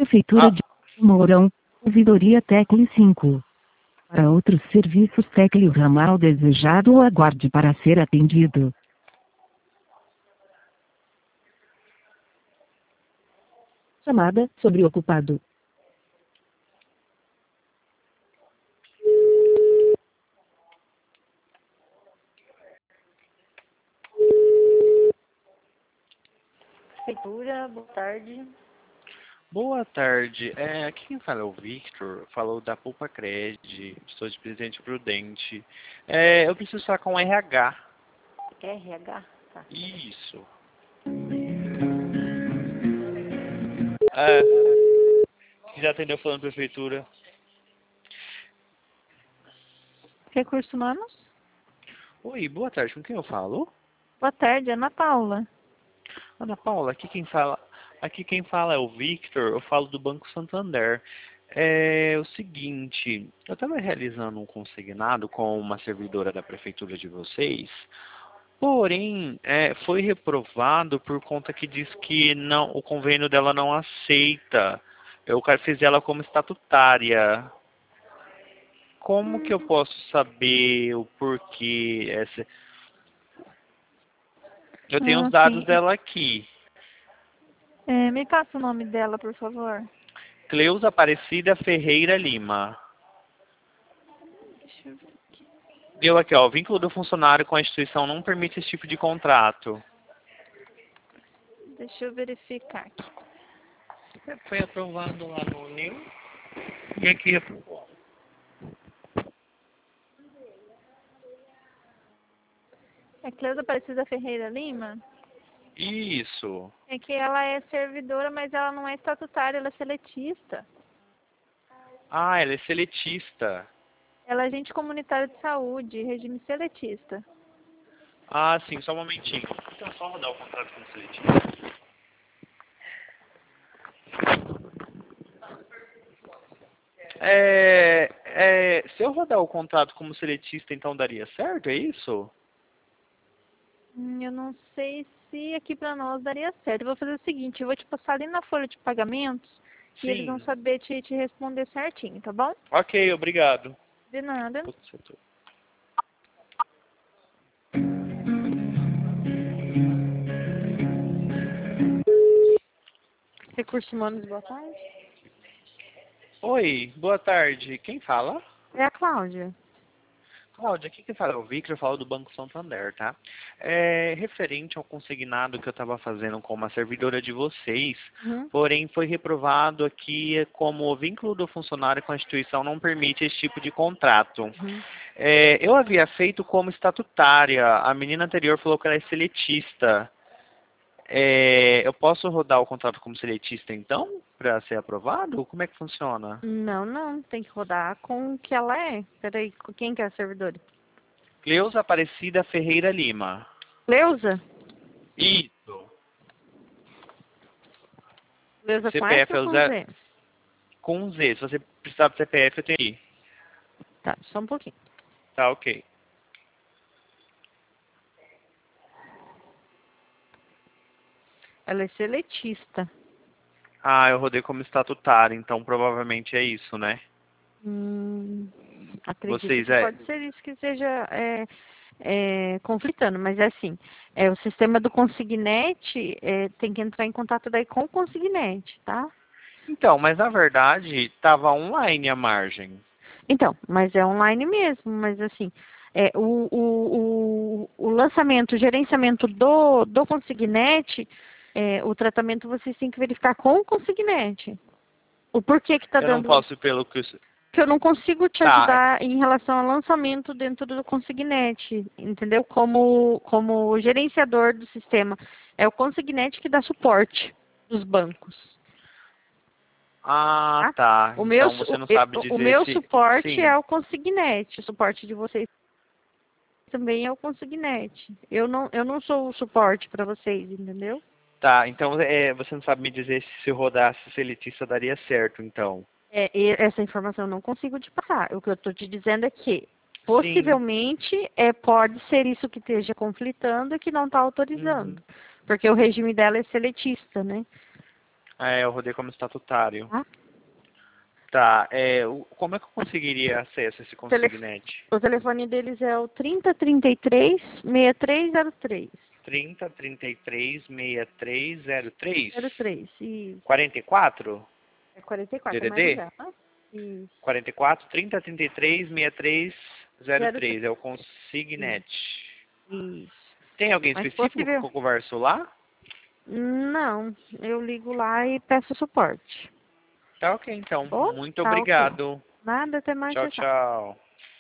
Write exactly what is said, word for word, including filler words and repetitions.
Prefeitura Ah, de Mourão, ouvidoria Tecle cinco. Para outros serviços Tecle o ramal desejado ou aguarde para ser atendido. Chamada sobreocupado. Prefeitura, boa tarde. boa tarde. É, aqui quem fala é o Victor, falou da Poupa Cred, sou de Presidente Prudente. É, eu preciso falar com o R H. R H? Tá. Isso. É, já atendeu falando Prefeitura. Recursos Humanos? Oi, boa tarde, com quem eu falo? Boa tarde, Ana Paula. Ana Paula, aqui quem fala, aqui quem fala é o Victor, eu falo do Banco Santander. É o seguinte, eu estava realizando um consignado com uma servidora da prefeitura de vocês, porém é, foi reprovado por conta que diz que não, o convênio dela não aceita. Eu fiz ela como estatutária. Como que eu posso saber o porquê? Essa... Eu tenho Ah, os dados sim. dela aqui. É, me passa o nome dela, por favor. Cleusa Aparecida Ferreira Lima. Deixa eu ver. Deu aqui, ó. O vínculo do funcionário com a instituição não permite esse tipo de contrato. Deixa eu verificar aqui. Foi aprovado lá no N I U e aqui aprovou. É Cleusa Aparecida Ferreira Lima? Isso. É que ela é servidora, mas ela não é estatutária, ela é seletista. Ah, ela é seletista. Ela é agente comunitário de saúde, regime seletista. Ah, sim, só um momentinho. Então, só rodar o contrato como seletista. É, é, se eu rodar o contrato como seletista, então daria certo, é isso? Hum, eu não sei se aqui pra nós daria certo. Eu vou fazer o seguinte, eu vou te passar ali na folha de pagamentos e eles vão Sim. saber te, te responder certinho, tá bom? Ok, obrigado. De nada. Outro setor. Recursos Humanos, boa tarde. Oi, boa tarde. Quem fala? É a Cláudia. Cláudia, aqui que fala é o Victor, eu falo do Banco Santander, tá? É, referente ao consignado que eu estava fazendo com uma servidora de vocês, Uhum. porém foi reprovado aqui como o vínculo do funcionário com a instituição não permite esse tipo de contrato. Uhum. É, eu havia feito como estatutária, a menina anterior falou que ela é seletista. É, eu posso rodar o contrato como seletista então, para ser aprovado? Como é que funciona? Não, não, tem que rodar com o que ela é. Peraí, com quem que é a servidora? Cleusa Aparecida Ferreira Lima. Cleusa? Isso. Cleusa com S C P F é ou o com zero... Z? com Z. Se você precisar do C P F, eu tenho aí. Tá, só um pouquinho. Tá, ok. Ela é seletista. Ah, eu rodei como estatutário, então provavelmente é isso, né? Hum, acredito Vocês que é... pode ser isso que esteja é, é, conflitando, mas é assim, é, o sistema do Consignet é, tem que entrar em contato daí com o Consignet, tá? Então, mas na verdade, estava online a margem. Então, mas é online mesmo, mas assim, é, o, o, o, o lançamento, o gerenciamento do, do Consignet, é, o tratamento vocês têm que verificar com o Consignet. O porquê que está Eu não dando posso ir pelo que... que eu não consigo te Tá, ajudar em relação ao lançamento dentro do Consignet, entendeu? Como, como gerenciador do sistema. É o Consignet que dá suporte dos bancos. ah, Tá? tá. O meu, Então su- você não o, sabe o dizer meu se... suporte Sim. é o Consignet. O suporte de vocês também é o Consignet. Eu não, eu não sou o suporte para vocês, entendeu? Tá, então é, você não sabe me dizer se se rodasse seletista daria certo, então. É, e essa informação eu não consigo te passar. O que eu estou te dizendo é que Sim. possivelmente é, pode ser isso que esteja conflitando e que não está Uhum. autorizando. Porque o regime dela é seletista, né? É, eu rodei como estatutário. Tá? Tá, é, o- como é que eu conseguiria acesso a esse Tele- consignete? O telefone deles é o trinta, trinta e três, sessenta e três zero três. trinta, trinta e três, sessenta e três, zero três? zero três, isso. quarenta e quatro? É quarenta e quatro, é D D mais D? legal. Né? Isso. quarenta e quatro, trinta, trinta e três, sessenta e três, zero três. É o consignet. Isso. Tem alguém Mas específico possível. que eu converso lá? Não, eu ligo lá e peço suporte. Tá ok, então. Bom, Muito tá ok. obrigado. Nada, até mais, Tchau, tchau, tchau. tchau.